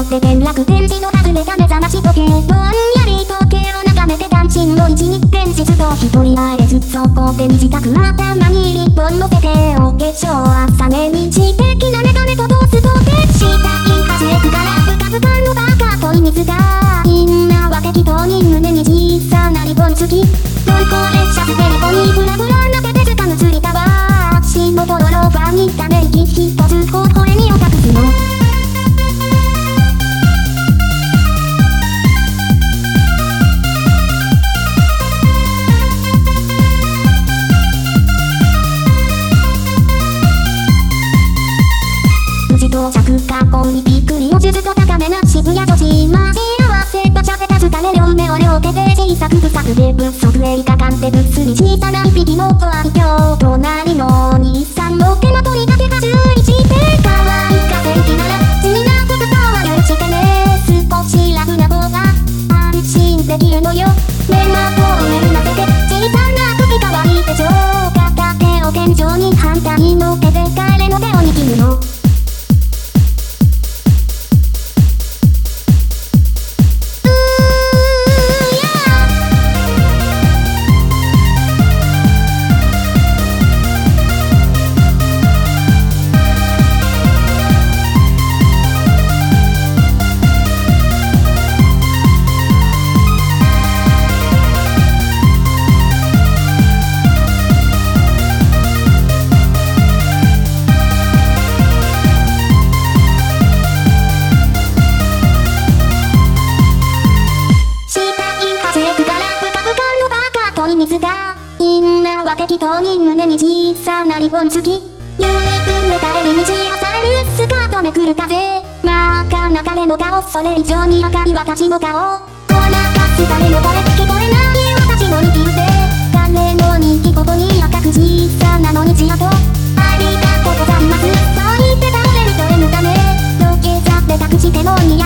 って転落天使の外れた目覚まし時計、ぼんやり時計を眺めて単身の一日現実と一人会えずそこで短く頭にリボン乗せてお化粧朝寝に知的なメガネとトーストで下に端へくからブカブカのバカと水がみんなは適当に胸に小さなリボン付き鈍行列車ステレコにブラブラな手で掴むつりたわ足元のローファーにため息一つ微笑みを隠すの到着過去にびっくりをずっと高めな渋谷女子待ち合わせと喋った疲れ両目を両手で小さく不作で物足へかかってぶっすり小さな一匹の子は今日隣のお兄さんの手元にだけが注意して可愛いか天気なら地味な服装は許してね少し楽な方が安心できるのよ目まとめになってて小さな首可愛い手帳片手を天井に反対の手で彼の手を握るの水がみんなは適当に胸に小さなリボン付きゆっくり帰り道をされるスカートめくる風真っ赤な彼の顔それ以上に赤い私の顔ごまかす誰の声聞こえない私の生きるぜ彼の人気ここに赤く小さなのにちやとありがとうございますそう言って倒れると N だね土下座で託しても似